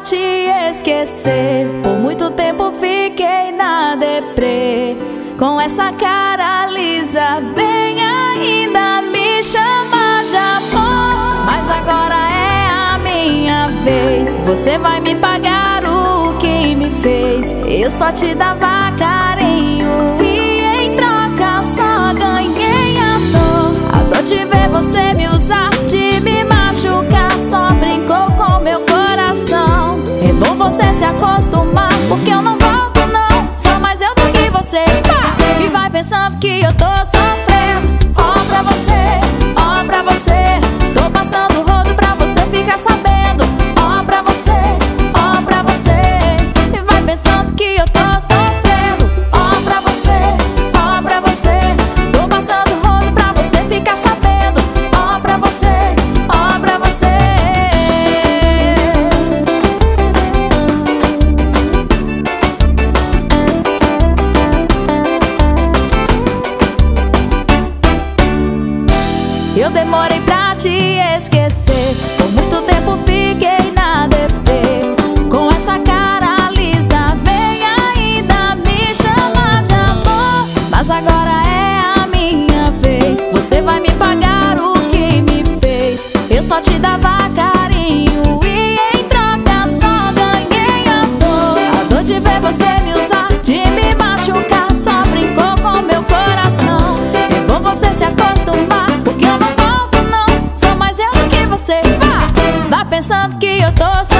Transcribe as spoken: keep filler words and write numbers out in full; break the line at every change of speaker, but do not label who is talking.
te esquecer. Por muito tempo fiquei na deprê, com essa cara lisa, vem ainda me chamar de amor. Mas agora é a minha vez, você vai me pagar o que me fez. Eu só te dava carinho e em troca só ganhei a dor. A dor de ver você me usar, de me machucar, só brincou com meu coração. É bom você se acostumar, porque eu não volto não, sou mais eu do que você. E vai pensando que eu tô sofrendo. Ó pra você, ó pra você, tô passando o rodo pra você ficar sabendo. Ó pra você, ó pra você, e vai pensando que eu tô sofrendo. Ó pra você, ó pra você, tô passando o rodo pra você ficar sabendo. Ó pra você, ó pra você. Eu demorei pra te esquecer, por muito tempo fiquei na deprê, com essa cara lisa, vem ainda me chamar de amor. Mas agora é a minha vez, você vai me pagar o que me fez. Eu só te dava carinho e em troca só ganhei a dor. A dor de ver você me usar, de me machucar, só brincou com meu coração. É bom você se acostumar, porque eu não volto não, sou mais eu do que você. Vá, vá pensando que eu tô